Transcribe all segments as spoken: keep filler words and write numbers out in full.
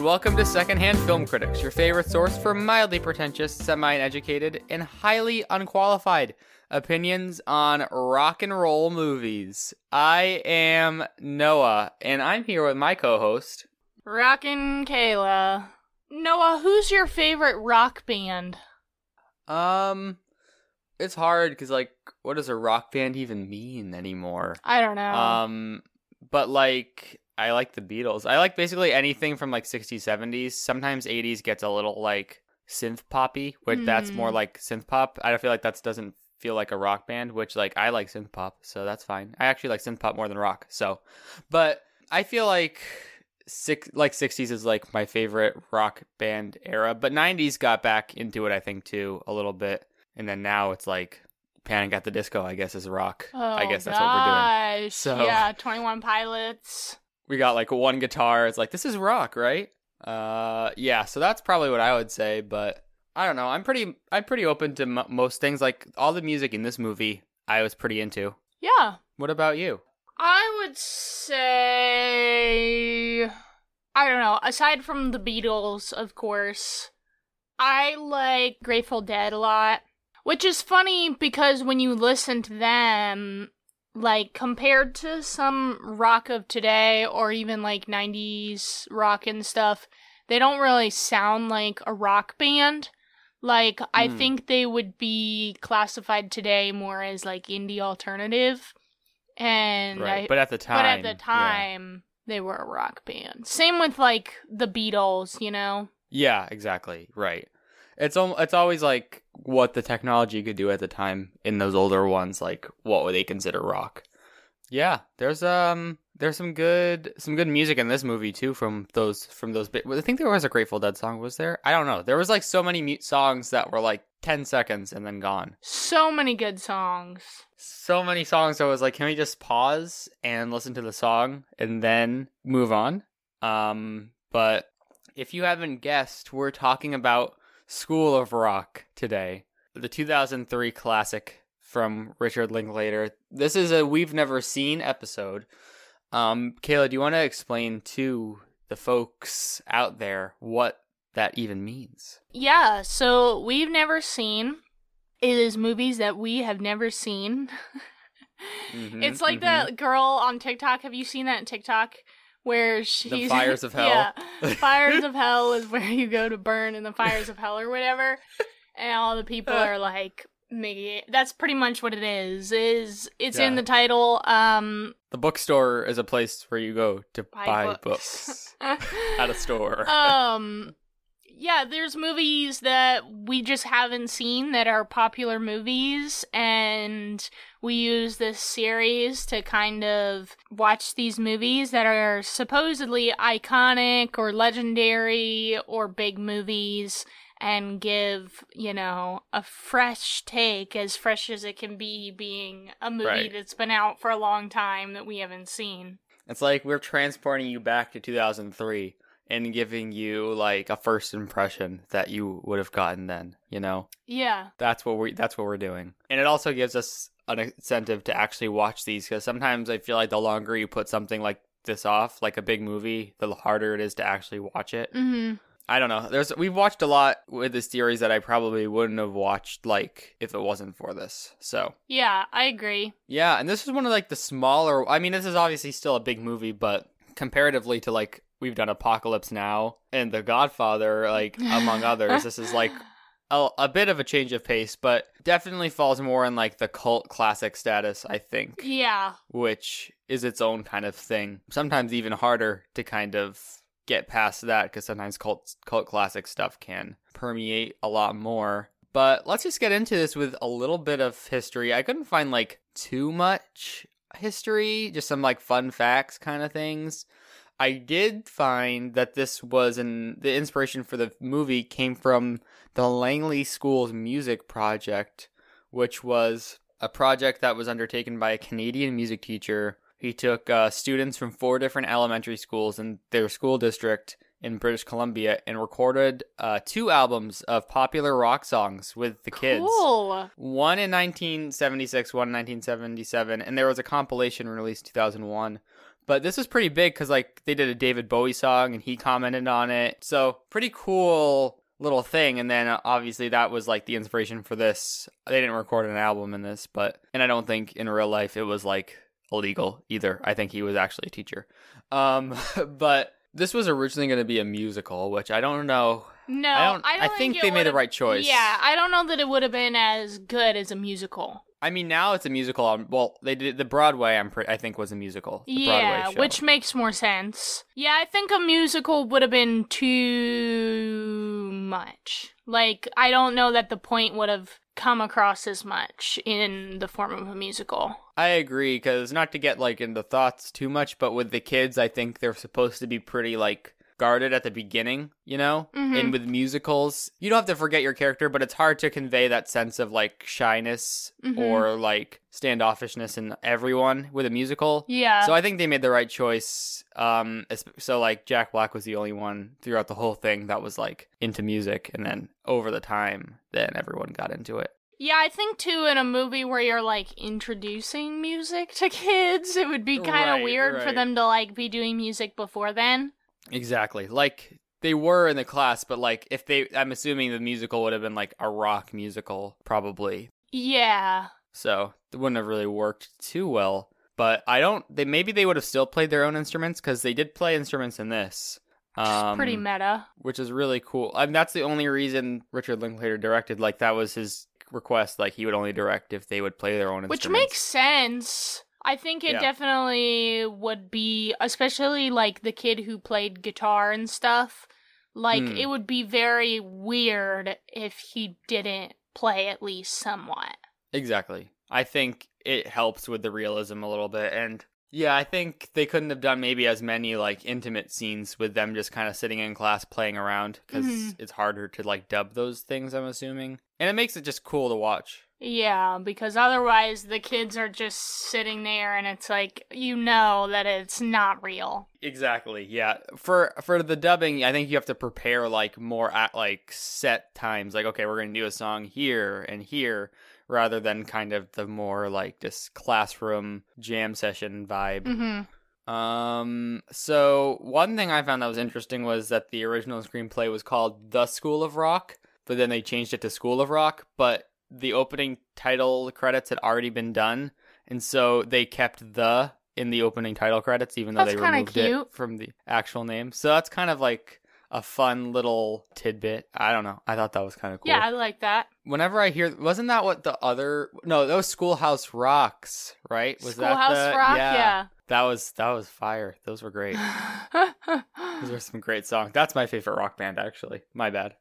welcome to Secondhand Film Critics, your favorite source for mildly pretentious, semi-uneducated, and highly unqualified opinions on rock and roll movies. I am Noah, and I'm here with my co-host, Rockin' Kayla. Noah, who's your favorite rock band? Um, it's hard because, like, what does a rock band even mean anymore? I don't know. Um, but, like, I like the Beatles. I like basically anything from, like, sixties, seventies. Sometimes eighties gets a little, like, synth poppy, which mm. that's more like synth pop. I don't feel like that doesn't feel like a rock band, which, like, I like synth pop, so that's fine. I actually like synth pop more than rock, so. But I feel like six like sixties is, like, my favorite rock band era, but nineties got back into it, I think, too, a little bit. And then now it's, like, Panic at the Disco, I guess, is rock. Oh, I guess that's gosh. what we're doing. So yeah, twenty-one Pilots. We got, like, one guitar. It's like, this is rock, right? Uh, yeah, so that's probably what I would say, but I don't know. I'm pretty I'm pretty open to m- most things. Like, all the music in this movie, I was pretty into. Yeah. What about you? I would say, I don't know, aside from the Beatles, of course, I like Grateful Dead a lot, which is funny because when you listen to them, like, compared to some rock of today or even, like, nineties rock and stuff, they don't really sound like a rock band. Like, mm. I think they would be classified today more as, like, indie alternative. And right. I, but at the time, but at the time, yeah. they were a rock band. Same with, like, the Beatles, you know? Yeah, exactly. Right. It's al- it's always like what the technology could do at the time in those older ones. Like, what would they consider rock? Yeah, there's um there's some good some good music in this movie too from those from those. Bi- I think there was a Grateful Dead song. Was there? I don't know. There was like so many mu- songs that were like ten seconds and then gone. So many good songs. So many songs. So I was like, can we just pause and listen to the song and then move on? Um, but if you haven't guessed, we're talking about School of Rock today, the two thousand three classic from Richard Linklater. This is a We've Never Seen episode. Um, Kayla, do you want to explain to the folks out there what that even means? Yeah, so We've Never Seen is movies that we have never seen. mm-hmm, it's like mm-hmm. that girl on TikTok. Have you seen that on TikTok? Where she's... The Fires of Hell. Yeah, Fires of Hell is where you go to burn in the Fires of Hell or whatever. And all the people are like... Maybe that's pretty much what it is. Is it's yeah. in the title. Um, the bookstore is a place where you go to buy, buy books, books at a store. um, yeah, there's movies that we just haven't seen that are popular movies, and we use this series to kind of watch these movies that are supposedly iconic or legendary or big movies, and give, you know, a fresh take, as fresh as it can be, being a movie right. that's been out for a long time that we haven't seen. It's like we're transporting you back to two thousand three and giving you, like, a first impression that you would have gotten then, you know? Yeah. That's what we that's what we're doing. And it also gives us an incentive to actually watch these, because sometimes I feel like the longer you put something like this off, like a big movie, the harder it is to actually watch it. Mm-hmm. I don't know. There's we've watched a lot with this series that I probably wouldn't have watched, like, if it wasn't for this. So yeah, I agree. Yeah, and this is one of, like, the smaller. I mean, this is obviously still a big movie, but comparatively to, like, we've done Apocalypse Now and The Godfather, like, among others, this is like a, a bit of a change of pace, but definitely falls more in, like, the cult classic status, I think. Yeah, which is its own kind of thing. Sometimes even harder to kind of get past that, because sometimes cult cult classic stuff can permeate a lot more. But let's just get into this with a little bit of history. I couldn't find, like, too much history, just some, like, fun facts kind of things. I did find that this was an the inspiration for the movie came from the Langley School's music project, which was a project that was undertaken by a Canadian music teacher. He took uh, students from four different elementary schools in their school district in British Columbia and recorded uh, two albums of popular rock songs with the kids. Cool. One in nineteen seventy-six, one in nineteen seventy-seven, and there was a compilation released in two thousand one. But this was pretty big because, like, they did a David Bowie song and he commented on it. So, pretty cool little thing. And then, uh, obviously, that was, like, the inspiration for this. They didn't record an album in this, but... And I don't think in real life it was, like, illegal either. I think he was actually a teacher. Um, but this was originally going to be a musical, which I don't know... No, I, don't, I, don't I think, think they made the right choice. Yeah, I don't know that it would have been as good as a musical. I mean, now it's a musical. Um, well, they did the Broadway. I'm pre- I think was a musical. The yeah, Broadway show. Which makes more sense. Yeah, I think a musical would have been too much. Like, I don't know that the point would have come across as much in the form of a musical. I agree, because not to get like into thoughts too much, but with the kids, I think they're supposed to be pretty like guarded at the beginning, you know? Mm-hmm. And with musicals, you don't have to forget your character, but it's hard to convey that sense of like shyness mm-hmm. or like standoffishness in everyone with a musical. Yeah. So I think they made the right choice. Um, so like Jack Black was the only one throughout the whole thing that was like into music, and then over the time, then everyone got into it. Yeah, I think too in a movie where you're like introducing music to kids, it would be kind of Right, weird right. for them to like be doing music before then. Exactly. Like they were in the class, but like if they, I'm assuming the musical would have been like a rock musical, probably. Yeah. So it wouldn't have really worked too well. But I don't, they maybe they would have still played their own instruments, because they did play instruments in this. Um, Pretty meta. Which is really cool. I mean, that's the only reason Richard Linklater directed. Like that was his request. Like he would only direct if they would play their own instruments. Which makes sense. I think it Yeah. definitely would be, especially like the kid who played guitar and stuff. Like Hmm. it would be very weird if he didn't play at least somewhat. Exactly. I think it helps with the realism a little bit. And yeah, I think they couldn't have done maybe as many like intimate scenes with them just kind of sitting in class playing around, because Mhm. it's harder to like dub those things, I'm assuming. And it makes it just cool to watch. Yeah, because otherwise the kids are just sitting there and it's like, you know that it's not real. Exactly. Yeah. For for the dubbing, I think you have to prepare like more at like set times. Like, okay, we're going to do a song here and here, rather than kind of the more like just classroom jam session vibe. Mm-hmm. Um, so one thing I found that was interesting was that the original screenplay was called The School of Rock, but then they changed it to School of Rock, but the opening title credits had already been done, and so they kept the in the opening title credits, even though That's they kinda removed cute. it from the actual name. So that's kind of like a fun little tidbit. I don't know. I thought that was kind of cool. Yeah, I like that. Whenever I hear, wasn't that what the other? No, that was Schoolhouse Rocks, right? Was Schoolhouse that the, Rock, Yeah, yeah. that was that was fire. Those were great. Those were some great songs. That's my favorite rock band, actually. My bad.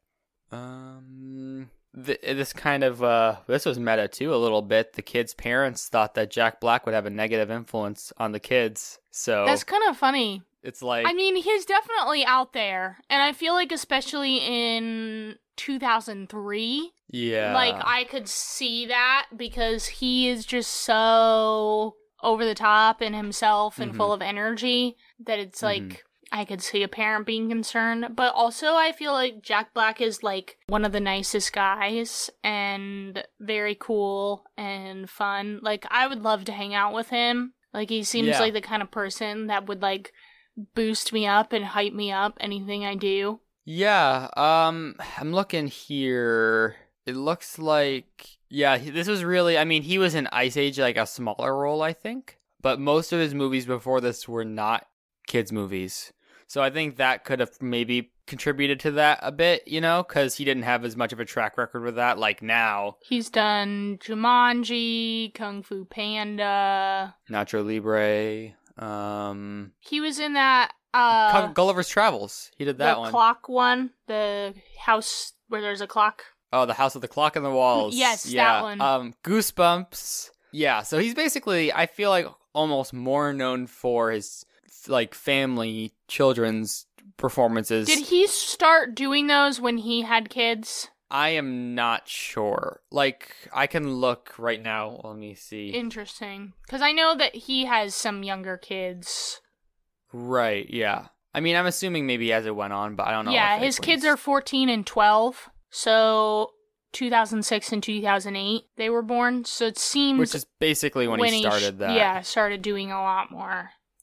Um, th- this kind of uh, this was meta too a little bit. The kids' parents thought that Jack Black would have a negative influence on the kids, so That's kind of funny. it's like I mean, he's definitely out there. And I feel like especially in two thousand three, yeah, like I could see that because he is just so over the top in himself and Mhm. full of energy that it's like Mhm. I could see a parent being concerned. But also I feel like Jack Black is like one of the nicest guys and very cool and fun. Like I would love to hang out with him. Like he seems Yeah. like the kind of person that would like boost me up and hype me up anything I do. Yeah, um, I'm looking here. It looks like, yeah, he- this was really, I mean, he was in Ice Age, like a smaller role, I think. But most of his movies before this were not kids' movies. So I think that could have maybe contributed to that a bit, you know, because he didn't have as much of a track record with that, like now. He's done Jumanji, Kung Fu Panda. Nacho Libre, um, He was in that uh Gu- Gulliver's Travels. He did that the one. clock one, the house where there's a clock. Oh, the House with the Clock in the Walls. Yes, that yeah. one. Um, Goosebumps. Yeah, so he's basically, I feel like, almost more known for his like family children's performances. Did he start doing those when he had kids? I am not sure. Like, I can look right now. Let me see. Interesting. Because I know that he has some younger kids. Right, yeah. I mean, I'm assuming maybe as it went on, but I don't know. Yeah, if it his was- kids are fourteen and twelve. So two thousand six and two thousand eight they were born. So it seems Which is basically when, he started that. Yeah, started doing a lot more.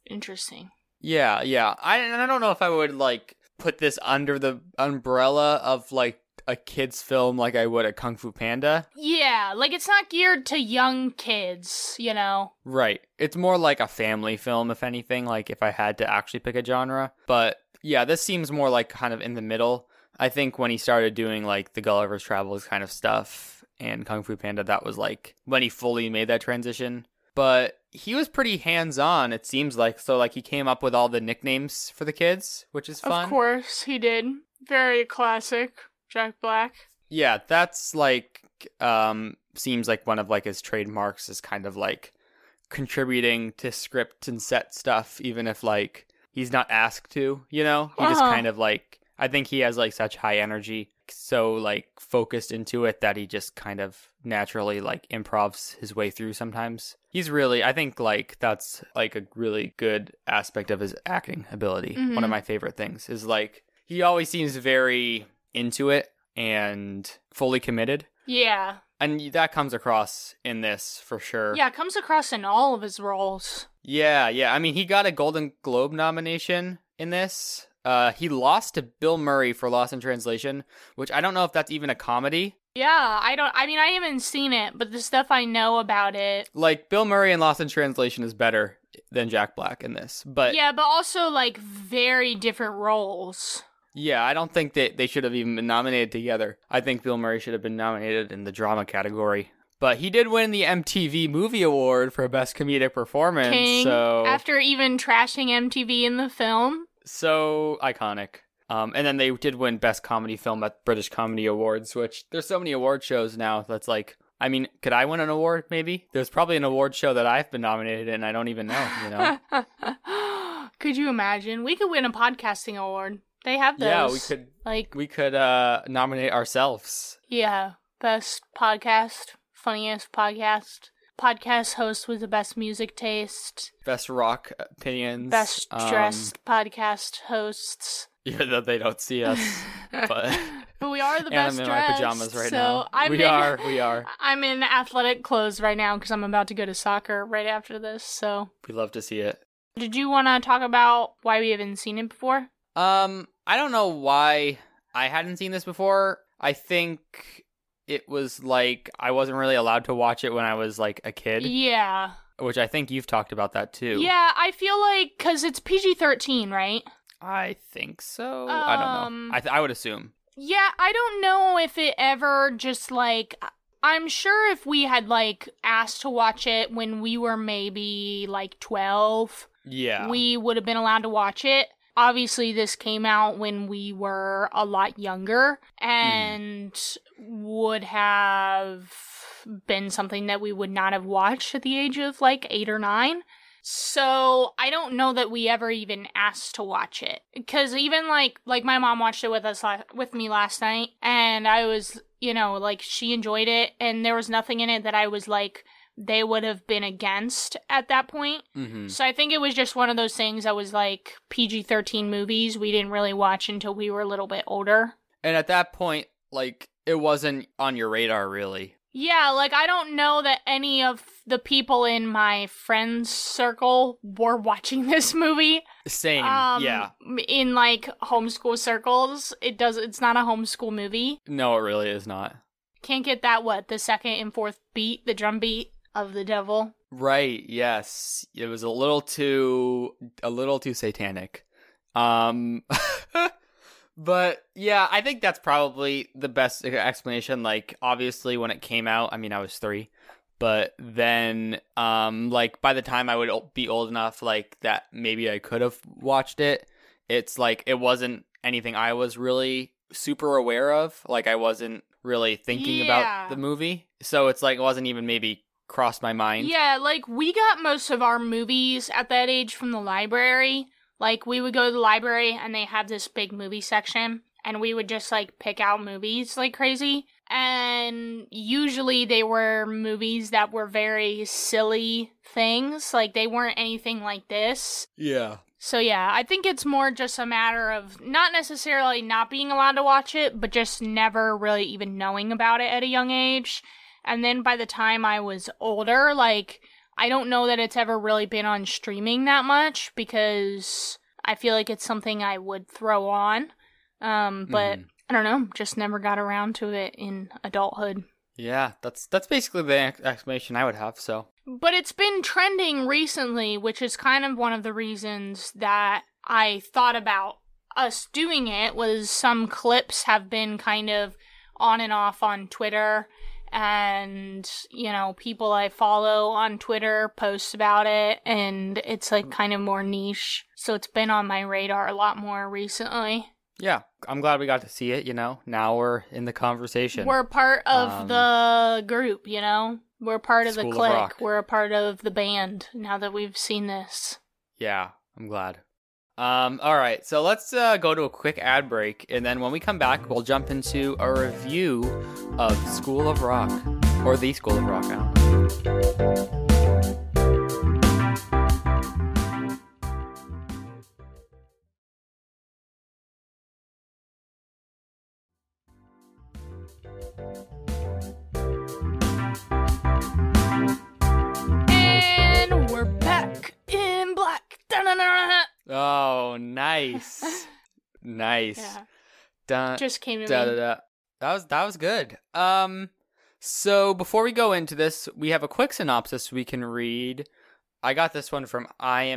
Interesting. Yeah, yeah. I and I don't know if I would like put this under the umbrella of like a kid's film like I would a Kung Fu Panda. Yeah, like it's not geared to young kids, you know. Right. It's more like a family film, if anything, like if I had to actually pick a genre. But yeah, this seems more like kind of in the middle. I think when he started doing like the Gulliver's Travels kind of stuff and Kung Fu Panda, that was like when he fully made that transition. But he was pretty hands-on, it seems like. So like he came up with all the nicknames for the kids, which is fun. Of course, he did. Very classic, Jack Black. Yeah, that's like um seems like one of like his trademarks is kind of like contributing to script and set stuff, even if like he's not asked to, you know? He Uh-huh. just kind of like, I think he has like such high energy, so like focused into it that he just kind of naturally like improvs his way through sometimes. He's really, I think like that's like a really good aspect of his acting ability. Mhm. One of my favorite things is like he always seems very into it and fully committed. Yeah. And that comes across in this for sure. Yeah, it comes across in all of his roles. Yeah, yeah. I mean, he got a Golden Globe nomination in this. Uh, he lost to Bill Murray for Lost in Translation, which I don't know if that's even a comedy. Yeah, I don't, I mean, I haven't seen it, but the stuff I know about it. Like, Bill Murray in Lost in Translation is better than Jack Black in this. But Yeah, but also like very different roles. yeah, I don't think that they should have even been nominated together. I think Bill Murray should have been nominated in the drama category. But he did win the M T V Movie Award for Best Comedic Performance, King, so after even trashing M T V in the film. so iconic. Um, and then they did win Best Comedy Film at British Comedy Awards, which there's so many award shows now that's like, I mean, could I win an award maybe? There's probably an award show that I've been nominated in and I don't even know, you know? Could you imagine? We could win a podcasting award. They have those. Yeah, we could Like, we could uh, nominate ourselves. yeah, best podcast, funniest podcast, podcast host with the best music taste, Best rock opinions. best um, dressed podcast hosts. Even though they don't see us, but But we are the and best I'm in dressed. my pajamas right so now. I'm we in, are, we are. I'm in athletic clothes right now because I'm about to go to soccer right after this. So, We love to see it. did you want to talk about why we haven't seen it before? Um, I don't know why I hadn't seen this before. I think it was like I wasn't really allowed to watch it when I was like a kid, Yeah. which I think you've talked about that too. Yeah, I feel like because it's P G thirteen, right? I think so. I don't Um, know. I th- I would assume. Yeah, I don't know if it ever just like. I'm sure if we had like asked to watch it when we were maybe like twelve, Yeah. we would have been allowed to watch it. Obviously, this came out when we were a lot younger and would have been something that we would not have watched at the age of like eight or nine. So I don't know that we ever even asked to watch it, because even like like my mom watched it with us la- with me last night, and I was, you know, like she enjoyed it, and there was nothing in it that I was like they would have been against at that point. Mm-hmm. So I think it was just one of those things that was like P G thirteen movies we didn't really watch until we were a little bit older. And at that point, like it wasn't on your radar really. Yeah, like I don't know that any of the people in my friends circle were watching this movie. Same. Um, yeah. In like homeschool circles, it does. It's not a homeschool movie. No, it really is not. Can't get that. What, the second and fourth beat, the drum beat of the devil. Right, yes. It was a little too a little too satanic. Um but yeah, I think that's probably the best explanation. Like obviously when it came out, I mean I was three, but then um like by the time I would be old enough like that maybe I could have watched it, it's like it wasn't anything I was really super aware of. Like I wasn't really thinking Yeah. about the movie. So it's like it wasn't even maybe crossed my mind. Yeah, like we got most of our movies at that age from the library. Like we would go to the library and they have this big movie section, and we would just like pick out movies like crazy. And usually they were movies that were very silly things. Like they weren't anything like this. Yeah. So yeah, I think it's more just a matter of not necessarily not being allowed to watch it, but just never really even knowing about it at a young age. And then by the time I was older, like I don't know that it's ever really been on streaming that much because I feel like it's something I would throw on. Um, but mm. I don't know, just never got around to it in adulthood. Yeah, that's that's basically the ex- explanation I would have, so. But it's been trending recently, which is kind of one of the reasons that I thought about us doing it, was some clips have been kind of on and off on Twitter, and, you know, people I follow on Twitter post about it, and it's like kind of more niche, so it's been on my radar a lot more recently. Yeah, I'm glad we got to see it, you know. Now we're in the conversation. We're part of um, the group, you know. We're part of the School clique. of We're a part of the band now that we've seen this. Yeah, I'm glad. Um, all right, so let's uh, go to a quick ad break, and then when we come back, we'll jump into a review of School of Rock, or The School of Rock now. And we're back in black. Da-na-na-na. Oh, nice. Nice. Yeah. Dun, Just came to da, me. da, da. That was that was good. Um so before we go into this, we have a quick synopsis we can read. I got this one from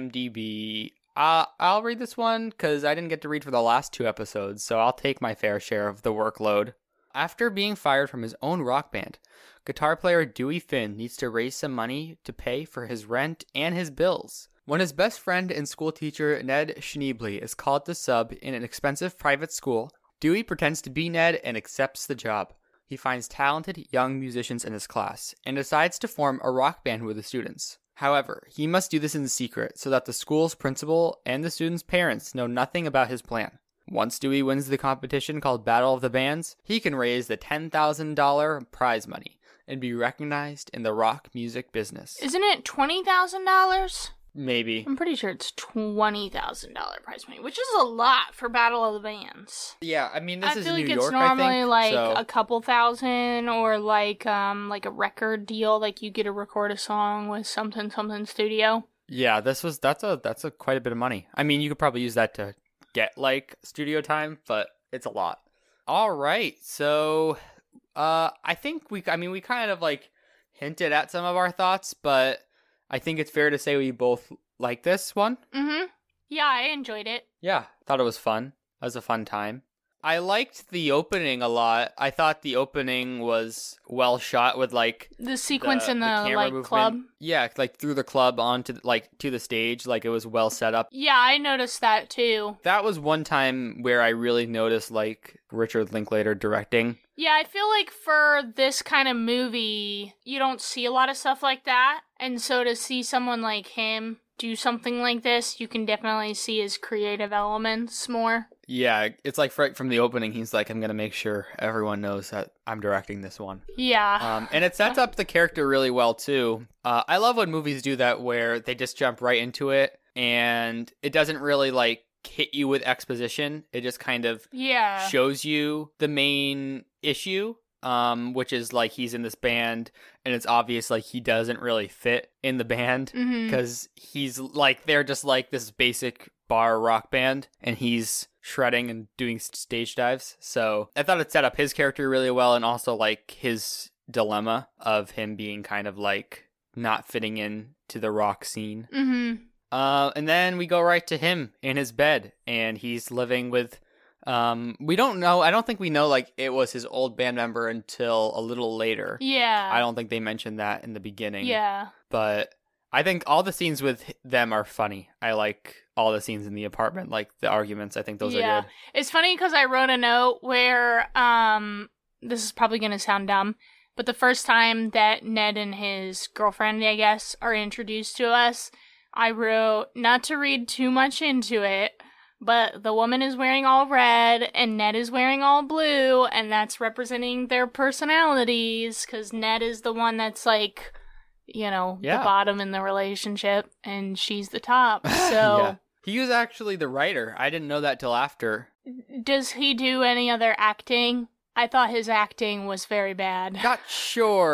IMDb. Uh, I'll read this one because I didn't get to read for the last two episodes, so I'll take my fair share of the workload. After being fired from his own rock band, guitar player Dewey Finn needs to raise some money to pay for his rent and his bills. When his best friend and school teacher Ned Schneebly is called to sub in an expensive private school, Dewey pretends to be Ned and accepts the job. He finds talented young musicians in his class and decides to form a rock band with the students. However, he must do this in secret so that the school's principal and the students' parents know nothing about his plan. Once Dewey wins the competition called Battle of the Bands, he can raise the ten thousand dollars prize money and be recognized in the rock music business. Isn't it twenty thousand dollars? Maybe. I'm pretty sure it's twenty thousand dollars prize money, which is a lot for Battle of the Bands. Yeah, I mean, this I is feel New like York, it's normally I think, like so... a couple thousand, or like um like a record deal, like you get to record a song with something something studio. Yeah, this was that's a that's a quite a bit of money. I mean, you could probably use that to get like studio time, but it's a lot. All right, so uh, I think we I mean we kind of like hinted at some of our thoughts, but I think it's fair to say we both like this one. Mm-hmm. Yeah, I enjoyed it. Yeah, thought it was fun. It was a fun time. I liked the opening a lot. I thought the opening was well shot with like the sequence the, in the, the like movement. club. Yeah, like through the club onto like to the stage, like it was well set up. Yeah, I noticed that too. That was one time where I really noticed like Richard Linklater directing. Yeah, I feel like for this kind of movie, you don't see a lot of stuff like that. And so to see someone like him do something like this, you can definitely see his creative elements more. Yeah, it's like right from the opening, he's like, I'm going to make sure everyone knows that I'm directing this one. Yeah. Um, and it sets up the character really well, too. Uh, I love when movies do that where they just jump right into it and it doesn't really, like, hit you with exposition. It just kind of yeah. shows you the main issue, um, which is, like, he's in this band and it's obvious, like, he doesn't really fit in the band because mm-hmm. he's, like, they're just, like, this basic bar rock band and he's shredding and doing stage dives. So I thought it set up his character really well and also like his dilemma of him being kind of like not fitting in to the rock scene. Mm-hmm. Uh, and then we go right to him in his bed and he's living with um we don't know I don't think we know like it was his old band member until a little later. Yeah. I don't think they mentioned that in the beginning. Yeah. But I think all the scenes with them are funny. I like all the scenes in the apartment, like the arguments. I think those yeah. are good. It's funny because I wrote a note where, um, this is probably going to sound dumb, but the first time that Ned and his girlfriend, I guess, are introduced to us, I wrote, not to read too much into it, but the woman is wearing all red and Ned is wearing all blue, and that's representing their personalities because Ned is the one that's like, you know, yeah. the bottom in the relationship, and she's the top. So yeah. He was actually the writer. I didn't know that till after. Does he do any other acting? I thought his acting was very bad. Not sure.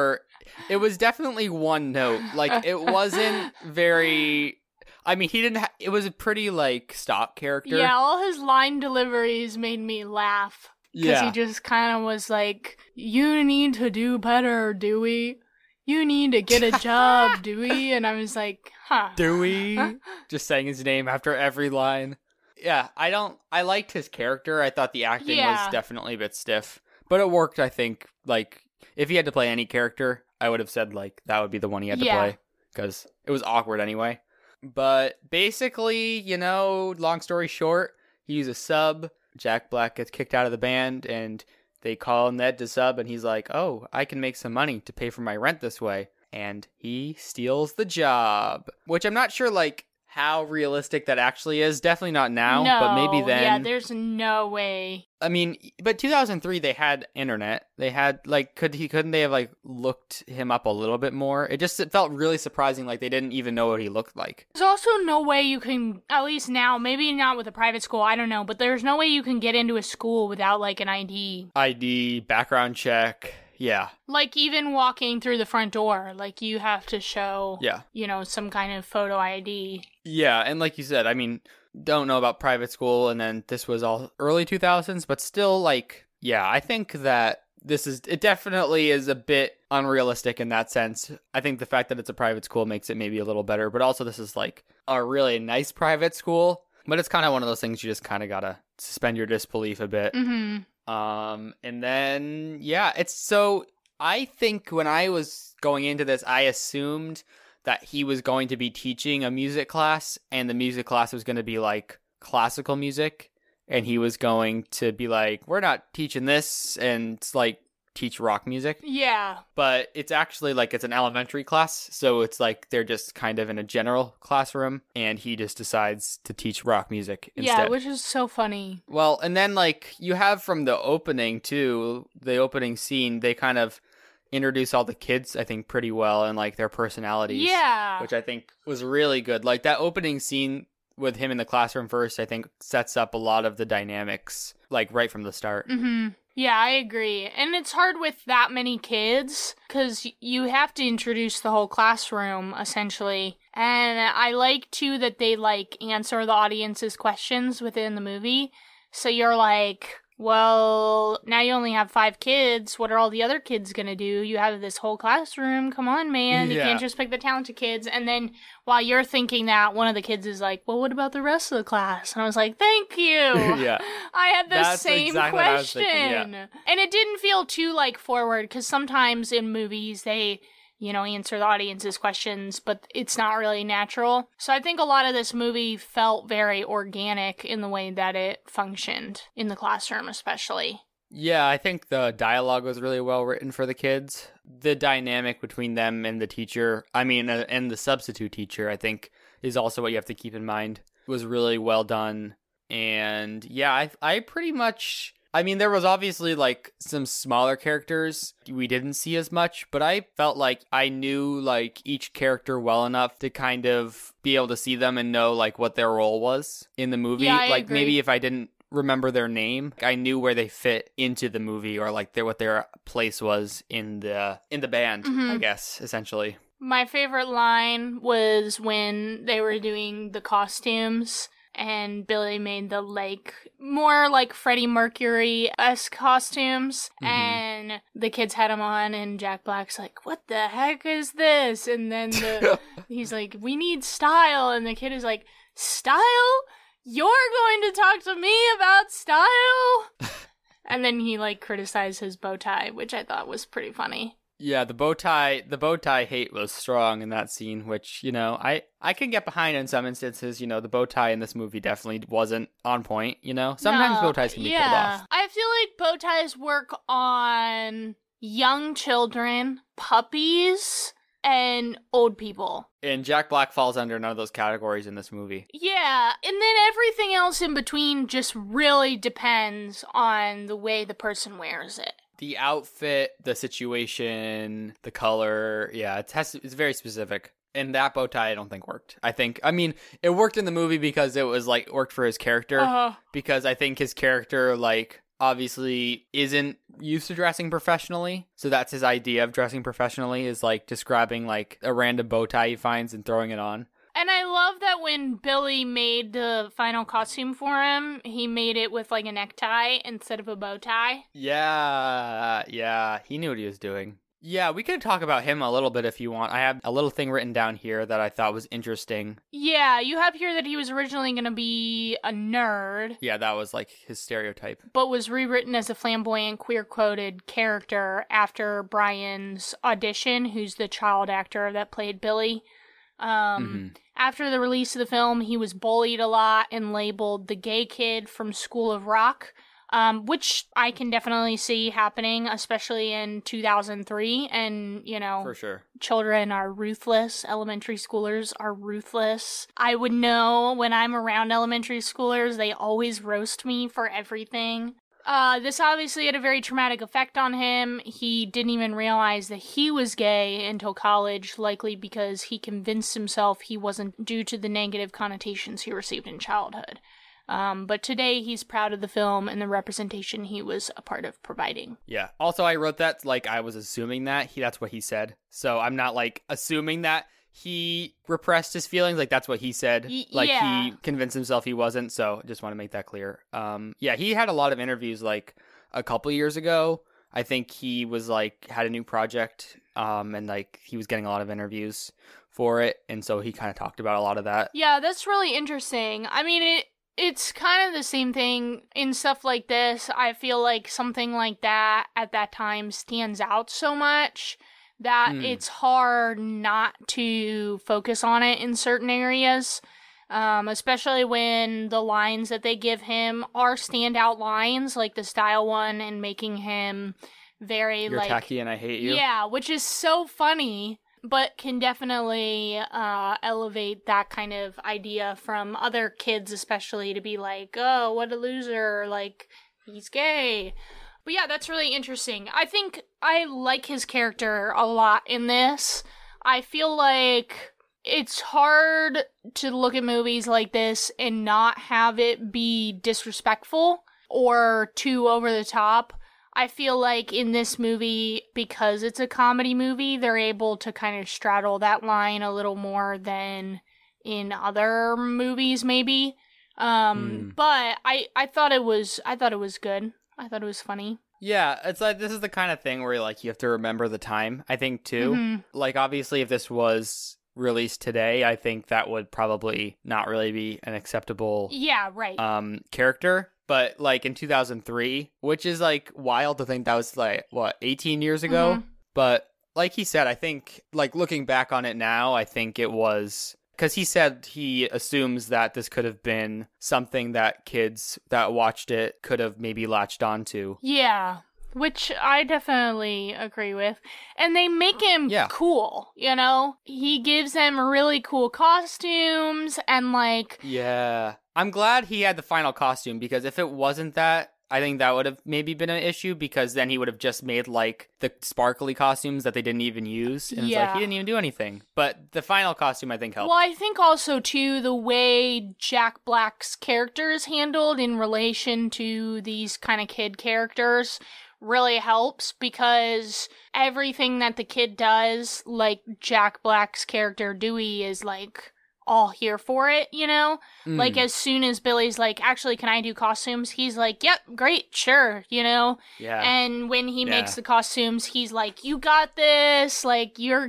it was definitely one note. Like, it wasn't very... I mean, he didn't ha- it was a pretty, like, stock character. Yeah, all his line deliveries made me laugh. Because Yeah. he just kind of was like, you need to do better, Dewey. You need to get a job, Dewey. And I was like, huh. Dewey. Huh? Just saying his name after every line. Yeah, I don't... I liked his character. I thought the acting Yeah. was definitely a bit stiff. But it worked, I think. Like, if he had to play any character, I would have said, like, that would be the one he had to Yeah. play. Because it was awkward anyway. But basically, you know, long story short, he's a sub. Jack Black gets kicked out of the band, and they call Ned to sub, and he's like, oh, I can make some money to pay for my rent this way. And he steals the job. Which I'm not sure, like, how realistic that actually is. Definitely not now, no, but maybe then. Yeah, there's no way. I mean, but two thousand three, they had internet. They had, like, could he, couldn't they have, like, looked him up a little bit more? It just it felt really surprising, like, they didn't even know what he looked like. There's also no way you can, at least now, maybe not with a private school, I don't know, but there's no way you can get into a school without, like, an I D. I D, background check, yeah. Like, even walking through the front door, like, you have to show, Yeah. you know, some kind of photo I D. Yeah, and like you said, I mean, don't know about private school, and then this was all early two thousands, but still, like, yeah, I think that this is, it definitely is a bit unrealistic in that sense. I think the fact that it's a private school makes it maybe a little better, but also this is, like, a really nice private school, but it's kind of one of those things you just kind of gotta suspend your disbelief a bit. Mm-hmm. Um, and then, yeah, it's so, I think when I was going into this, I assumed that he was going to be teaching a music class, and the music class was going to be, like, classical music, and he was going to be like, we're not teaching this, and, like, teach rock music. Yeah. But it's actually, like, it's an elementary class, so it's, like, they're just kind of in a general classroom, and he just decides to teach rock music instead. Yeah, which is so funny. Well, and then, like, you have from the opening, too, the opening scene, they kind of introduce all the kids, I think, pretty well, and, like, their personalities. Yeah. Which I think was really good. Like, that opening scene with him in the classroom first, I think, sets up a lot of the dynamics, like, right from the start. Mm-hmm. Yeah, I agree. And it's hard with that many kids, because you have to introduce the whole classroom, essentially. And I like, too, that they, like, answer the audience's questions within the movie. So you're like, well, now you only have five kids. What are all the other kids gonna do? You have this whole classroom. Come on, man. You Yeah. can't just pick the talented kids. And then while you're thinking that, one of the kids is like, well, what about the rest of the class? And I was like, thank you. Yeah. I had the That's same exactly what I was question. thinking, yeah. And it didn't feel too, like, forward, because sometimes in movies they, you know, answer the audience's questions, but it's not really natural. So I think a lot of this movie felt very organic in the way that it functioned, in the classroom especially. Yeah, I think the dialogue was really well written for the kids. The dynamic between them and the teacher, I mean, uh, and the substitute teacher, I think, is also what you have to keep in mind. It was really well done. And yeah, I, I pretty much... I mean, there was obviously, like, some smaller characters we didn't see as much, but I felt like I knew, like, each character well enough to kind of be able to see them and know, like, what their role was in the movie. Yeah, I like, agree. maybe if I didn't remember their name, I knew where they fit into the movie, or, like, their, what their place was in the in the band, Mhm. I guess, essentially. My favorite line was when they were doing the costumes, and Billy made the, like, more like Freddie Mercury-esque costumes, Mhm. and the kids had them on, and Jack Black's like, what the heck is this? And then the, he's like, we need style, and the kid is like, style? You're going to talk to me about style? And then he, like, criticized his bow tie, which I thought was pretty funny. Yeah, the bow tie, the bow tie hate was strong in that scene, which, you know, I, I can get behind in some instances. You know, the bow tie in this movie definitely wasn't on point, you know? Sometimes No, bow ties can be yeah. pulled off. I feel like bow ties work on young children, puppies, and old people. And Jack Black falls under none of those categories in this movie. Yeah, and then everything else in between just really depends on the way the person wears it. The outfit, the situation, the color, yeah, it has, it's very specific. And that bow tie I don't think worked. I think, I mean, it worked in the movie because it was, like, worked for his character. Uh, Because I think his character, like, obviously isn't used to dressing professionally. So that's his idea of dressing professionally, is like describing like a random bow tie he finds and throwing it on. And I love that when Billy made the final costume for him, he made it with like a necktie instead of a bow tie. Yeah, yeah, he knew what he was doing. Yeah, we could talk about him a little bit if you want. I have a little thing written down here that I thought was interesting. Yeah, you have here that he was originally going to be a nerd. Yeah, that was like his stereotype. But was rewritten as a flamboyant, queer-coded character after Brian's audition, who's the child actor that played Billy. Um, mm-hmm. After the release of the film, he was bullied a lot and labeled the gay kid from School of Rock. Um, which I can definitely see happening, especially in two thousand three. And, you know, for sure, children are ruthless. Elementary schoolers are ruthless. I would know when I'm around elementary schoolers, they always roast me for everything. Uh, this obviously had a very traumatic effect on him. He didn't even realize that he was gay until college, likely because he convinced himself he wasn't due to the negative connotations he received in childhood. Um, but today he's proud of the film and the representation he was a part of providing. Yeah. Also, I wrote that like I was assuming that he that's what he said. So I'm not like assuming that he repressed his feelings. Like that's what he said. Y- like yeah. he convinced himself he wasn't. So just want to make that clear. Um, yeah, he had a lot of interviews like a couple years ago. I think he was like had a new project um, and like he was getting a lot of interviews for it. And so he kind of talked about a lot of that. Yeah, that's really interesting. I mean, it. It's kind of the same thing in stuff like this. I feel like something like that at that time stands out so much that mm. it's hard not to focus on it in certain areas, um, especially when the lines that they give him are standout lines, like the style one and making him very You're like... tacky and I hate you. Yeah, which is so funny. But can definitely uh, elevate that kind of idea from other kids, especially to be like, oh, what a loser, like, he's gay. But yeah, that's really interesting. I think I like his character a lot in this. I feel like it's hard to look at movies like this and not have it be disrespectful or too over the top. I feel like in this movie, because it's a comedy movie, they're able to kind of straddle that line a little more than in other movies, maybe. Um, mm. But I, I thought it was, I thought it was good. I thought it was funny. Yeah, it's like this is the kind of thing where like you have to remember the time. I think too. Mm-hmm. Like obviously, if this was released today, I think that would probably not really be an acceptable. Yeah, right. Um, character. But, like, in two thousand three, which is, like, wild to think that was, like, what, eighteen years ago? Mm-hmm. But, like he said, I think, like, looking back on it now, I think it was... Because he said he assumes that this could have been something that kids that watched it could have maybe latched onto. Yeah, which I definitely agree with. And they make him yeah. cool, you know? He gives them really cool costumes and, like... Yeah... I'm glad he had the final costume, because if it wasn't that, I think that would have maybe been an issue, because then he would have just made, like, the sparkly costumes that they didn't even use. And yeah. it's like, he didn't even do anything. But the final costume, I think, helped. Well, I think also, too, the way Jack Black's character is handled in relation to these kind of kid characters really helps, because everything that the kid does, like Jack Black's character Dewey, is, like... all here for it, you know? Mm. Like, as soon as Billy's like, actually, can I do costumes? He's like, yep, great, sure, you know? Yeah. And when he yeah. makes the costumes, he's like, you got this, like, you're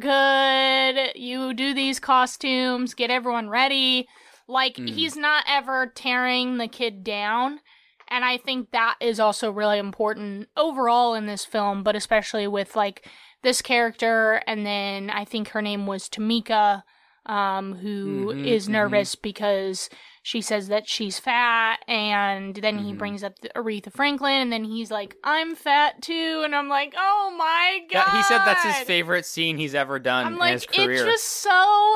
good, you do these costumes, get everyone ready. Like, mm. he's not ever tearing the kid down. And I think that is also really important overall in this film, but especially with, like, this character, and then I think her name was Tamika, um, who mm-hmm, is nervous mm-hmm. because she says that she's fat, and then mm-hmm. he brings up Aretha Franklin, and then he's like, I'm fat too, and I'm like, oh my god! That, he said that's his favorite scene he's ever done I'm in like, his career. It's just so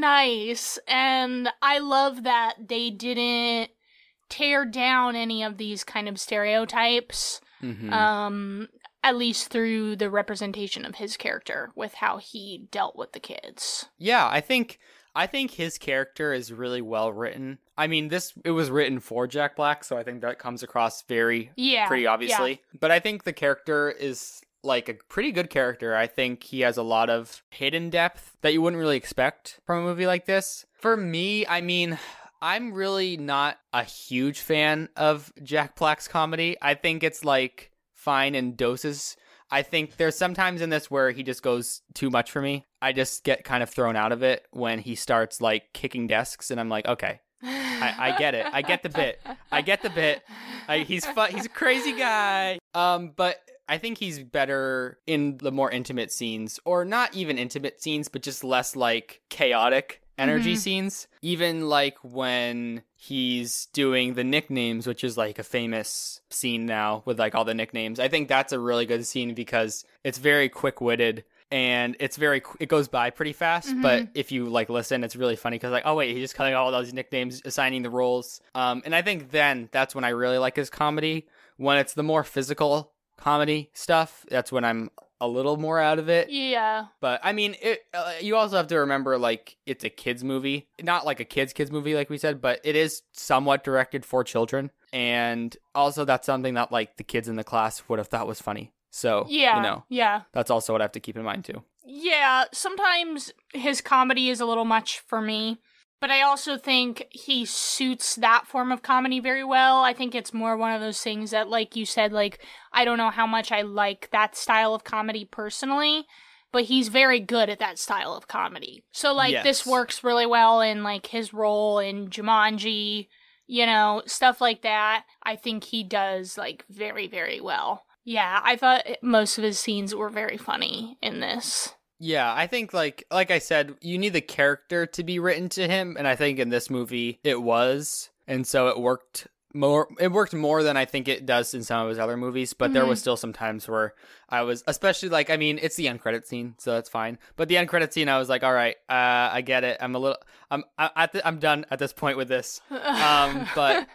nice, and I love that they didn't tear down any of these kind of stereotypes, mm-hmm. um, at least through the representation of his character with how he dealt with the kids. Yeah, I think I think his character is really well written. I mean, this, it was written for Jack Black, so I think that comes across very, Yeah. pretty obviously. Yeah. But I think the character is like a pretty good character. I think he has a lot of hidden depth that you wouldn't really expect from a movie like this. For me, I mean, I'm really not a huge fan of Jack Black's comedy. I think it's like fine in doses. I think there's sometimes in this where he just goes too much for me. I just get kind of thrown out of it when he starts like kicking desks, and I'm like, okay, I, I get it. I get the bit. I get the bit. I, he's fu- He's a crazy guy. Um, but I think he's better in the more intimate scenes, or not even intimate scenes, but just less like chaotic energy Mm-hmm. scenes. Even like when he's doing the nicknames, which is like a famous scene now with like all the nicknames. I think that's a really good scene because it's very quick-witted and it's very it goes by pretty fast. Mm-hmm. But if you like listen, it's really funny because like, oh wait, he's just cutting all those nicknames, assigning the roles. Um, and I think then that's when I really like his comedy. When it's the more physical comedy stuff, that's when I'm a little more out of it. Yeah. But I mean, it. Uh, you also have to remember, like, it's a kids movie, not like a kids kids movie, like we said, but it is somewhat directed for children, and also that's something that like the kids in the class would have thought was funny. So Yeah. you know, Yeah. that's also what I have to keep in mind too. Yeah, sometimes his comedy is a little much for me, but I also think he suits that form of comedy very well. I think it's more one of those things that, like you said, like, I don't know how much I like that style of comedy personally, but he's very good at that style of comedy. So, like, Yes. this works really well in, like, his role in Jumanji, you know, stuff like that. I think he does, like, very, very well. Yeah, I thought most of his scenes were very funny in this. Yeah, I think like like I said, you need the character to be written to him, and I think in this movie it was, and so it worked more. It worked more than I think it does in some of his other movies. But Mm-hmm. there was still some times where I was, especially like, I mean, it's the end credit scene, so that's fine. But the end credit scene, I was like, all right, uh, I get it. I'm a little, I'm, I, at the, I'm done at this point with this. Um, but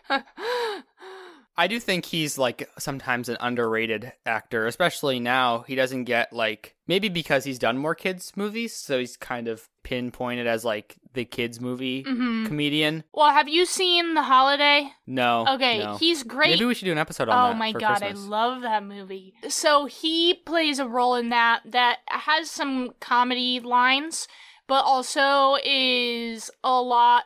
I do think he's like sometimes an underrated actor, especially now. He doesn't get like, maybe because he's done more kids movies, so he's kind of pinpointed as like the kids movie Mhm. comedian. Well, have you seen The Holiday? No. Okay, no. he's great. Maybe we should do an episode on that. Oh my for god, Christmas. I love that movie. So he plays a role in that that has some comedy lines, but also is a lot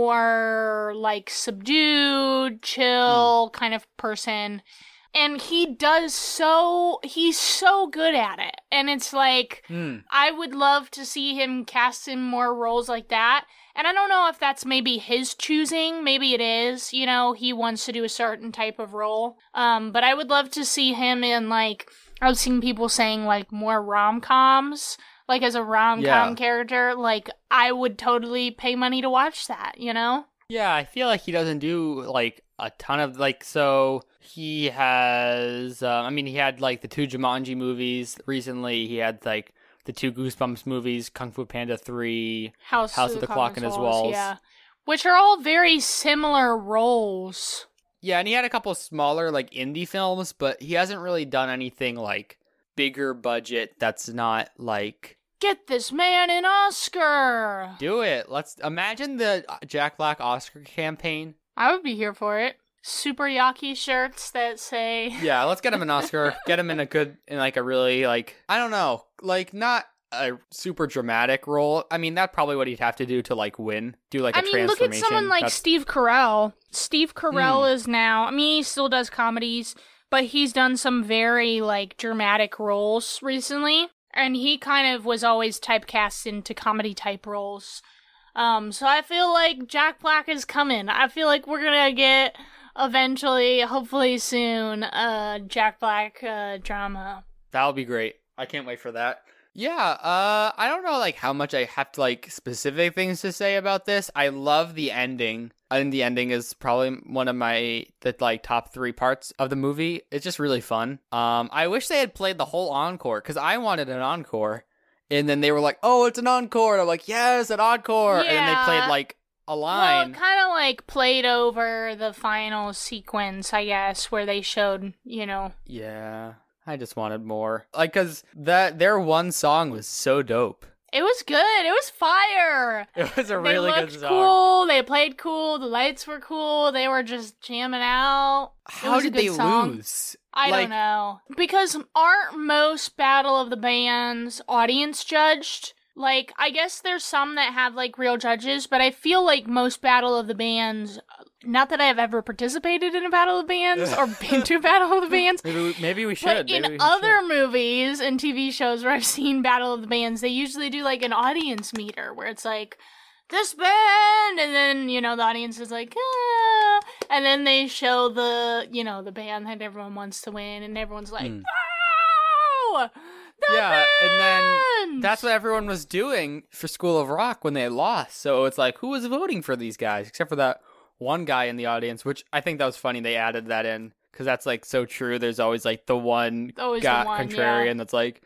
more like subdued, chill kind of person. And he does so, he's so good at it. And it's like, Hmm. I would love to see him cast in more roles like that. And I don't know if that's maybe his choosing. Maybe it is. You know, he wants to do a certain type of role. Um, but I would love to see him in, like, I've seen people saying, like, more rom-coms. Like, as a rom-com Yeah. character. Like, I would totally pay money to watch that, you know? Yeah, I feel like he doesn't do like a ton of like, so he has, uh, I mean, he had like the two Jumanji movies recently. He had like the two Goosebumps movies, Kung Fu Panda three, House, House of the Clock in His Walls. Yeah. Which are all very similar roles. Yeah, and he had a couple smaller like indie films, but he hasn't really done anything like bigger budget that's not like, Get this man an Oscar! do it. Let's imagine the Jack Black Oscar campaign. I would be here for it. Super Yaki shirts that say... Yeah, let's get him an Oscar. Get him in a good, in like a really like, I don't know, like not a super dramatic role. I mean, that's probably what he'd have to do to like win. Do like a I mean, look transformation. at someone like That's- Steve Carell. Steve Carell Hmm. is now... I mean, he still does comedies, but he's done some very, like, dramatic roles recently. And he kind of was always typecast into comedy-type roles. Um, so I feel like Jack Black is coming. I feel like we're gonna get, eventually, hopefully soon, a Jack Black uh, drama. That would be great. I can't wait for that. Yeah, uh, I don't know like how much I have to like specific things to say about this. I love the ending. I think the ending is probably one of my the like top three parts of the movie. It's just really fun. Um, I wish they had played the whole encore because I wanted an encore, and then they were like, "Oh, it's an encore," and I'm like, "Yes, an encore," and then they Yeah. played like a Well, line. it kind of like played over the final sequence, I guess, where they showed, you know. Yeah, I just wanted more. Like, cause that their one song was so dope. It was good. It was fire. It was a They really looked good song. cool. They played cool. The lights were cool. They were just jamming out. It How was a did good they song. lose? I Like, don't know. Because aren't most Battle of the Bands audience judged? Like, I guess there's some that have, like, real judges, but I feel like most Battle of the Bands, not that I have ever participated in a Battle of the Bands or been to a Battle of the Bands, Maybe we, maybe we should. but maybe in we other should. movies and T V shows where I've seen Battle of the Bands, they usually do, like, an audience meter where it's like, this band, and then, you know, the audience is like, ah, and then they show the, you know, the band that everyone wants to win, and everyone's like, Mm. wow! The Yeah, and then band! that's what everyone was doing for School of Rock when they lost. So it's like, who was voting for these guys? Except for that one guy in the audience, which I think that was funny. They added that in because that's like so true. There's always like the one Always the guy, one, contrarian yeah. that's like,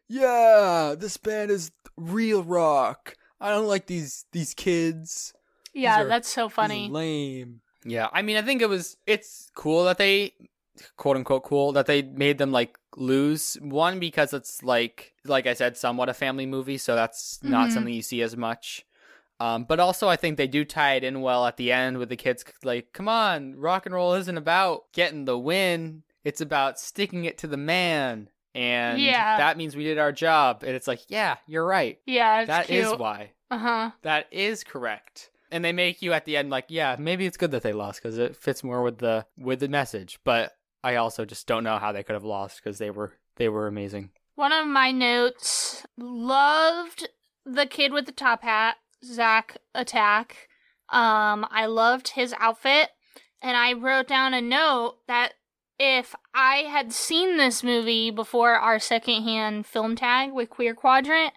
yeah, this band is real rock. I don't like these these kids. Yeah, These are- that's so These are funny. lame. Yeah, I mean, I think it was, it's cool that they, quote unquote cool, that they made them like lose. One, because it's like, like I said, somewhat a family movie, so that's not Mhm. something you see as much. Um, but also, I think they do tie it in well at the end with the kids like, come on, rock and roll isn't about getting the win. It's about sticking it to the man. And Yeah. that means we did our job. And it's like, yeah, you're right. Yeah, it's That cute. is why. Uh-huh. That is correct. And they make you at the end like, yeah, maybe it's good that they lost because it fits more with the with the message. But I also just don't know how they could have lost because they were they were amazing. One of my notes, loved the kid with the top hat, Zach Attack. Um, I loved his outfit, and I wrote down a note that if I had seen this movie before our secondhand film tag with Queer Quadrant,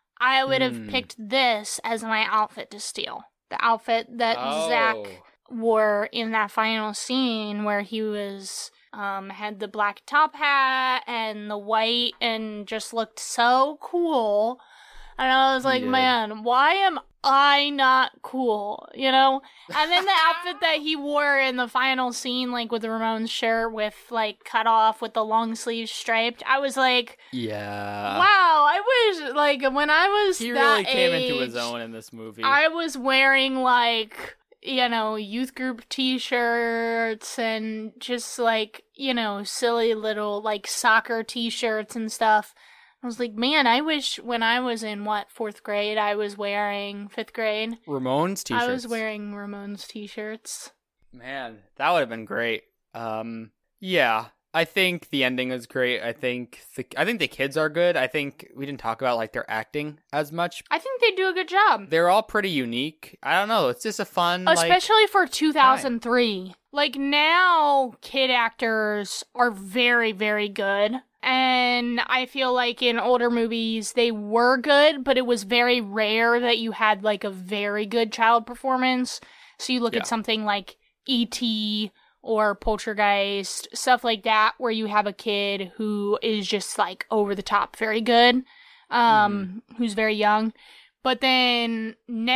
I would have Hmm. picked this as my outfit to steal. The outfit that Oh. Zach wore in that final scene where he was um had the black top hat and the white and just looked so cool. And I was like, did. man, why am I not cool? You know? And then the outfit that he wore in the final scene, like with the Ramones shirt with like cut off with the long sleeves striped, I was like, Yeah. wow, I wish like when I was He that really came into his age, own in this movie. I was wearing like, you know, youth group t-shirts and just like, you know, silly little like soccer t-shirts and stuff. I was like, man, I wish when I was in what, fourth grade, I was wearing, fifth grade, Ramones t-shirts. I was wearing Ramones t-shirts. Man, that would have been great. Um, yeah, I think the ending is great. I think the I think the kids are good. I think we didn't talk about like their acting as much. I think they do a good job. They're all pretty unique. I don't know. It's just a fun, like, Especially for two thousand three. Like now, kid actors are very, very good. And I feel like in older movies, they were good, but it was very rare that you had like a very good child performance. So you look Yeah. at something like E T or Poltergeist, stuff like that, where you have a kid who is just like over the top very good, um, who's very young. But then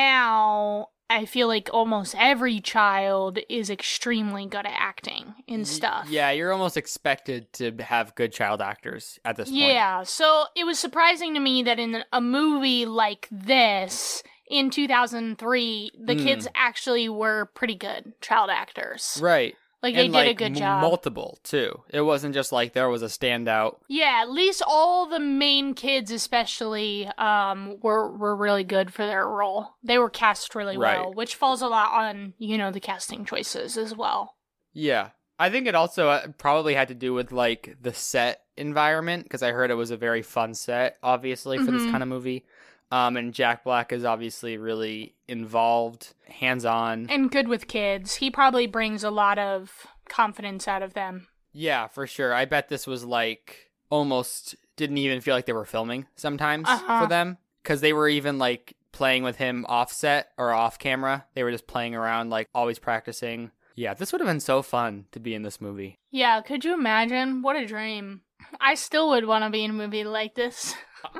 now, I feel like almost every child is extremely good at acting and y- stuff. Yeah, you're almost expected to have good child actors at this point. Yeah, so it was surprising to me that in a movie like this, in two thousand three, the Mm. kids actually were pretty good child actors. Right. Like, they and, did like, a good m- job. Multiple, too. It wasn't just like there was a standout. Yeah, at least all the main kids, especially, um, were were really good for their role. They were cast really Right. well, which falls a lot on, you know, the casting choices as well. Yeah. I think it also uh, probably had to do with, like, the set environment, because I heard it was a very fun set, obviously, for this Mhm. kind of movie. Um, and Jack Black is obviously really involved, hands-on. And good with kids. He probably brings a lot of confidence out of them. Yeah, for sure. I bet this was, like, almost didn't even feel like they were filming sometimes Uh-huh. for them, because they were even, like, playing with him off-set or off-camera. They were just playing around, like, always practicing. Yeah, this would have been so fun to be in this movie. Yeah, could you imagine? What a dream. I still would want to be in a movie like this.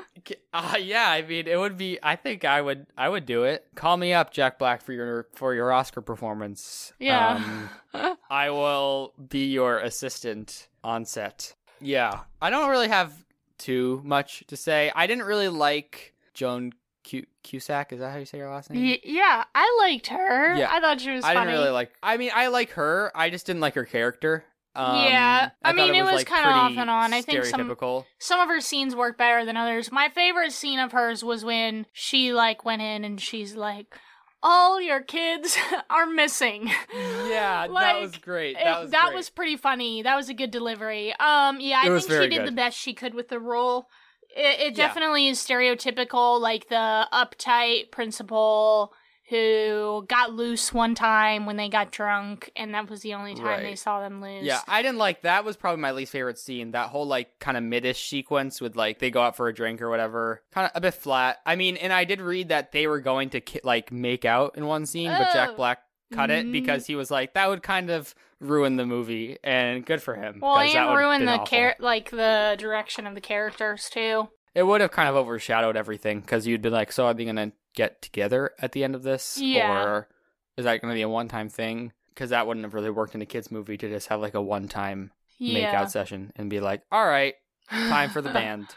Uh, yeah, I mean, it would be. I think I would. I would do it. Call me up, Jack Black, for your for your Oscar performance. Yeah. Um, I will be your assistant on set. Yeah, I don't really have too much to say. I didn't really like Joan Q- Cusack, is that how you say her last name? Y- yeah, I liked her. Yeah. I thought she was I funny. didn't really like. I mean, I like her. I just didn't like her character. Um, Yeah, I I, mean, thought it it was, was like, kinda off pretty and on. I think some- stereotypical. Some of her scenes work better than others. My favorite scene of hers was when she, like, went in and she's like, all your kids are missing. Yeah, Like, that was great. It- That was that great. was pretty funny. That was a good delivery. Um, yeah, I It was think she very did good. the best she could with the role. It, it Yeah. definitely is stereotypical, like the uptight principal who got loose one time when they got drunk, and that was the only time Right. they saw them lose. Yeah, I didn't like that. Was probably my least favorite scene. That whole like kind of midish sequence with like they go out for a drink or whatever, kind of a bit flat. I mean, and I did read that they were going to ki- like make out in one scene, but Oh. Jack Black cut it Mm. because he was like that would kind of ruin the movie, and good for him. Well, 'cause that and would've ruin been the awful. char- like the direction of the characters too. It would have kind of overshadowed everything because you'd been like, so are they gonna get together at the end of this, Yeah. or is that gonna be a one-time thing? Because that wouldn't have really worked in a kids movie to just have like a one-time Yeah. make-out session and be like, all right, time for the band.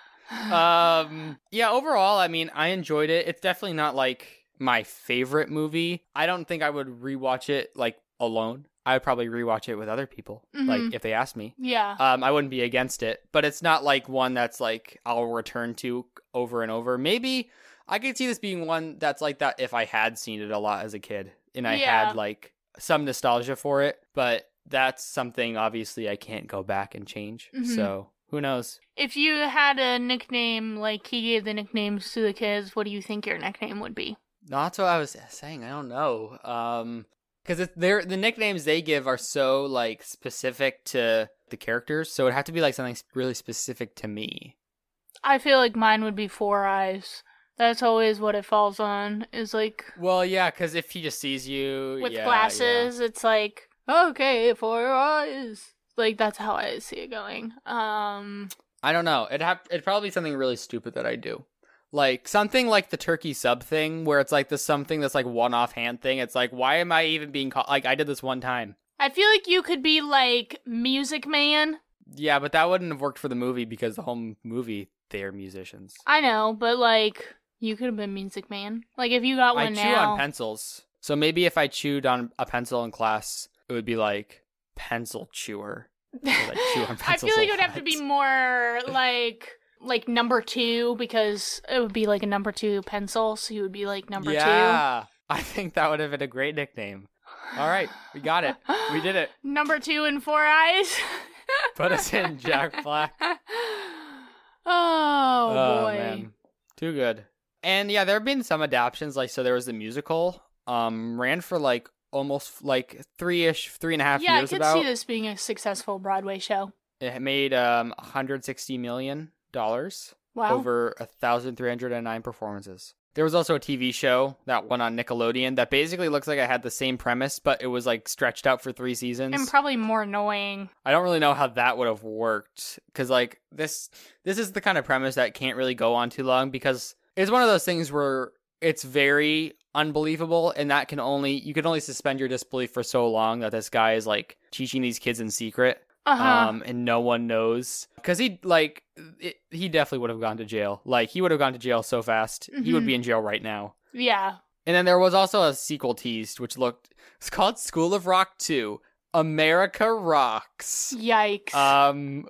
Um, yeah, overall, I mean, I enjoyed it. It's definitely not like my favorite movie. I don't think I would rewatch it like alone. I would probably rewatch it with other people, like Mhm. if they asked me. Yeah. Um, I wouldn't be against it, but it's not like one that's like I'll return to over and over. Maybe I could see this being one that's like that if I had seen it a lot as a kid and I Yeah. had like some nostalgia for it, but that's something obviously I can't go back and change. Mhm. So who knows? If you had a nickname, like he gave the nicknames to the kids, what do you think your nickname would be? No, that's what I was saying. I don't know. Um, because they're the nicknames they give are so like specific to the characters, so it'd have to be like something really specific to me. I feel like mine would be Four Eyes. That's always what it falls on, is like Well, yeah, because if he just sees you with yeah, glasses, it's like, okay, Four Eyes. Like, that's how I see it going. Um, yeah. I don't know. It'd have it'd probably be something really stupid that I do, like something like the turkey sub thing, where it's like the something that's like one offhand thing. It's like, why am I even being called? Like I did this one time. I feel like you could be like Music Man. Yeah, but that wouldn't have worked for the movie because the whole movie they're musicians. I know, but like, you could have been Music Man. Like, if you got I one chew now. on pencils, so maybe if I chewed on a pencil in class, it would be like pencil chewer. Like chew on I pencils feel like a it would have to lot. be more like like number two, because it would be like a number two pencil, so you would be like number Yeah, I think that would have been a great nickname. All right, we got it. We did it. Number two and Four Eyes. Put us in, Jack Black. Oh, boy. man, too good. And yeah, there have been some adaptions. Like, so there was the musical. Um, ran for like almost like three ish, three and a half Yeah, I years. could About see this being a successful Broadway show. it made um one hundred sixty million dollars Wow. over a thousand three hundred and nine performances. There was also a T V show that went on Nickelodeon that basically looks like it had the same premise, but it was like stretched out for three seasons. And probably more annoying. I don't really know how that would have worked because like this this is the kind of premise that can't really go on too long because it's one of those things where it's very unbelievable and that can only you can only suspend your disbelief for so long that this guy is like teaching these kids in secret. Uh-huh. Um, and no one knows because he like it, he definitely would have gone to jail. Like he would have gone to jail so fast, he would Mhm. be in jail right now. Yeah. And then there was also a sequel teased, which looked it's called School of Rock two, America Rocks. Yikes. Um,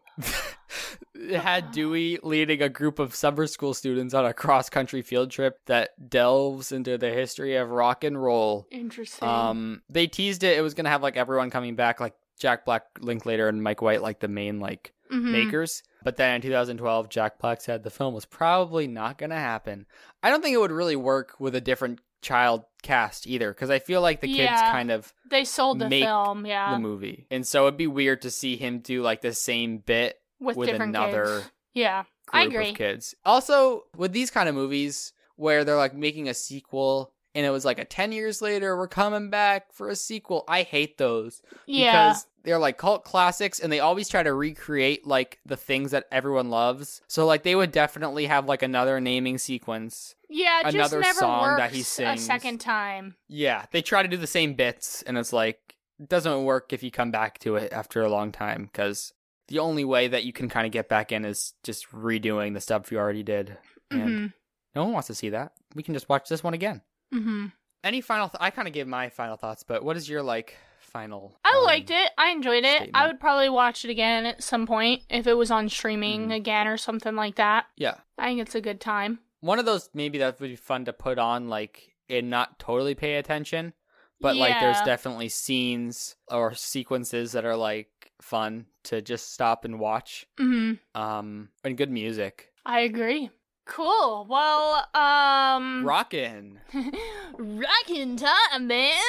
it had Dewey leading a group of summer school students on a cross country field trip that delves into the history of rock and roll. Interesting. Um, they teased it; it was gonna have like everyone coming back, like Jack Black, Linklater, and Mike White, like the main like Mhm. makers. But then in two thousand twelve, Jack Black said the film was probably not gonna happen. I don't think it would really work with a different child cast either, because I feel like the kids Yeah. kind of They sold the make film, yeah. the movie, and so it'd be weird to see him do like the same bit with, with different another kids. Yeah. group I agree. of kids. Also, with these kind of movies where they're like making a sequel and it was like a ten years later we're coming back for a sequel, I hate those Yeah. because they're like cult classics and they always try to recreate like the things that everyone loves. So like they would definitely have like another naming sequence. Yeah, it just another never song works that he a sings. second time. Yeah, they try to do the same bits and it's like it doesn't work if you come back to it after a long time because the only way that you can kind of get back in is just redoing the stuff you already did. And hmm No one wants to see that. We can just watch this one again. Mm-hmm. Any final? Th- I kind of gave my final thoughts, but what is your like final? I um, liked it. I enjoyed it. statement? I would probably watch it again at some point if it was on streaming Mhm. again or something like that. Yeah, I think it's a good time. one of those maybe that would be fun to put on, like, and not totally pay attention, but like there's Yeah. definitely scenes or sequences that are like fun to just stop and watch. Mm-hmm. Um, and good music. I agree. Cool. Well, um... Rockin'. Rockin' time, man!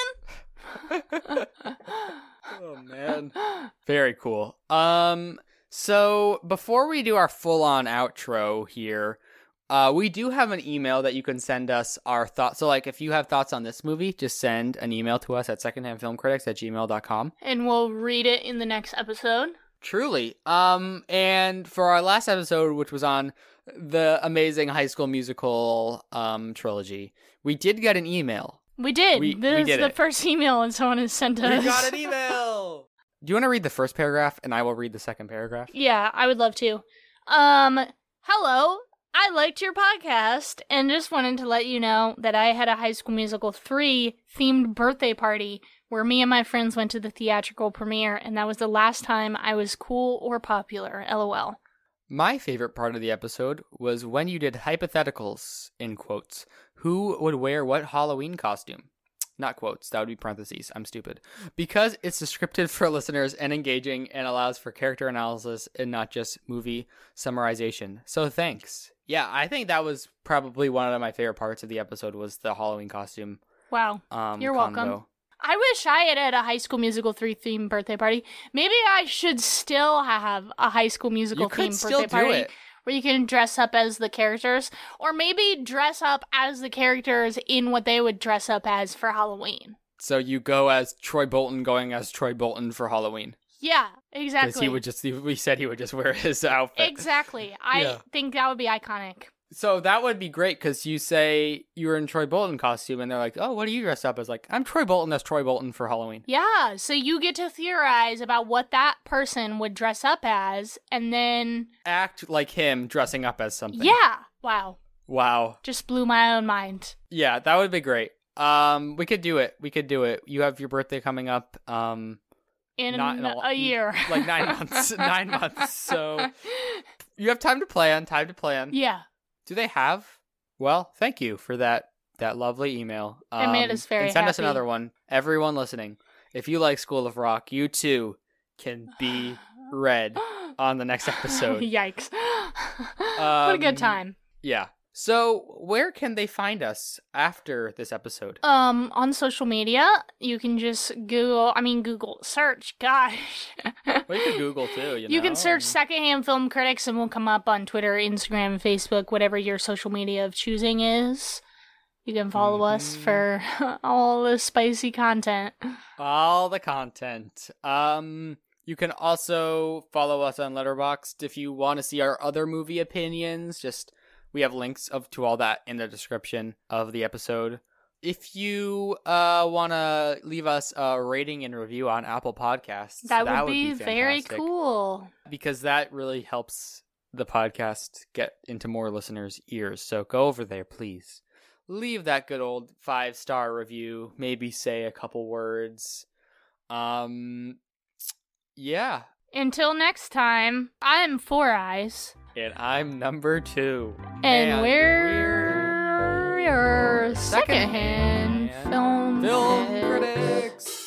Oh man. Very cool. Um, so before we do our full-on outro here, uh, we do have an email that you can send us our thoughts. So like if you have thoughts on this movie, just send an email to us at secondhandfilmcritics at gmail dot com. And we'll read it in the next episode. Truly. Um, and for our last episode, which was on the amazing High School Musical um trilogy, we did get an email. We did. We- this we is did the it. first email that someone has sent us. We got an email. Do you want to read the first paragraph, and I will read the second paragraph? Yeah, I would love to. Um, hello. I liked your podcast and just wanted to let you know that I had a High School Musical three themed birthday party where me and my friends went to the theatrical premiere, and that was the last time I was cool or popular. LOL. My favorite part of the episode was when you did hypotheticals, in quotes. Who would wear what Halloween costume? Not quotes, that would be parentheses. I'm stupid. Because it's descriptive for listeners and engaging and allows for character analysis and not just movie summarization. So thanks. Yeah, I think that was probably one of my favorite parts of the episode was the Halloween costume. Wow. Um, You're convo. welcome. I wish I had had a High School Musical three themed birthday party. Maybe I should still have a High School Musical You could themed still birthday do party it. where you can dress up as the characters, or maybe dress up as the characters in what they would dress up as for Halloween. So you go as Troy Bolton going as Troy Bolton for Halloween. Yeah, Because exactly. he would just, we said he would just wear his outfit. Exactly. I Yeah. think that would be iconic. So that would be great because you say you were in Troy Bolton costume and they're like, oh, what are you dressed up as? Like, I'm Troy Bolton as Troy Bolton for Halloween. Yeah, so you get to theorize about what that person would dress up as, and then, Act like him dressing up as something. yeah. Wow. Wow. Just blew my own mind. Yeah, that would be great. Um, we could do it. We could do it. You have your birthday coming up. Um, In, Not in a a, lo- year. like nine months. Nine months. So you have time to plan. Time to plan. Yeah. Do they have? Well, thank you for that that lovely email. It made us very and send us happy. another one. Everyone listening, if you like School of Rock, you too can be read on the next episode. Yikes. what a good Um, time. Yeah. So, where can they find us after this episode? Um, on social media, you can just Google, I mean, Google, search, gosh. Well, you can Google too, you know. You can search Secondhand Film Critics and we'll come up on Twitter, Instagram, Facebook, whatever your social media of choosing is. You can follow us Mhm. for all the spicy content. all the content. Um, you can also follow us on Letterboxd if you want to see our other movie opinions. Just we have links of to all that in the description of the episode. If you uh want to leave us a rating and review on Apple Podcasts, That, would, be, very fantastic, cool. because that really helps the podcast get into more listeners' ears. So go over there, please. Leave that good old five star review. Maybe say a couple words. Um, yeah. Until next time, I'm Four Eyes. And I'm number two. And, we're, your secondhand film, film critics. critics.